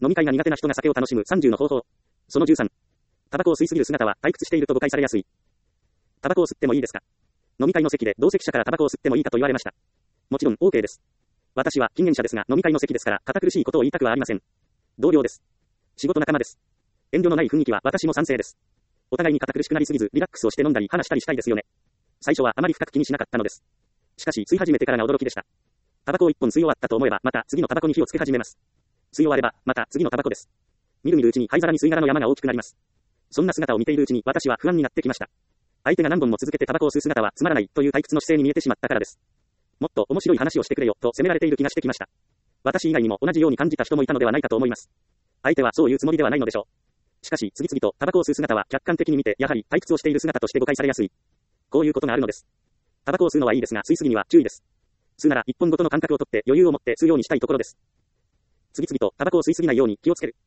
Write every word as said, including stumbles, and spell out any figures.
飲み会が苦手な人が酒を楽しむさんじゅうの方法。そのじゅうさん。タバコを吸いすぎる姿は退屈していると誤解されやすい。タバコを吸ってもいいですか？飲み会の席で同席者からタバコを吸ってもいいかと言われました。もちろん オーケー です。私は禁煙者ですが飲み会の席ですから堅苦しいことを言いたくはありません。同僚です。仕事仲間です。遠慮のない雰囲気は私も賛成です。お互いに堅苦しくなりすぎずリラックスをして飲んだり話したりしたいですよね。最初はあまり深く気にしなかったのです。しかし吸い始めてからが驚きでした。タバコを一本吸い終わったと思えばまた次のタバコに火をつけ始めます。吸い終わればまた次のタバコです。みるみるうちに灰皿に吸い殻の山が大きくなります。そんな姿を見ているうちに私は不安になってきました。相手が何本も続けてタバコを吸う姿はつまらないという退屈の姿勢に見えてしまったからです。もっと面白い話をしてくれよと責められている気がしてきました。私以外にも同じように感じた人もいたのではないかと思います。相手はそういうつもりではないのでしょう。しかし次々とタバコを吸う姿は客観的に見てやはり退屈をしている姿として誤解されやすい。こういうことがあるのです。タバコを吸うのはいいですが吸いすぎには注意です。吸うなら一本ごとの間隔をとって余裕を持って吸うようにしたいところです。次々とタバコを吸いすぎないように気をつける。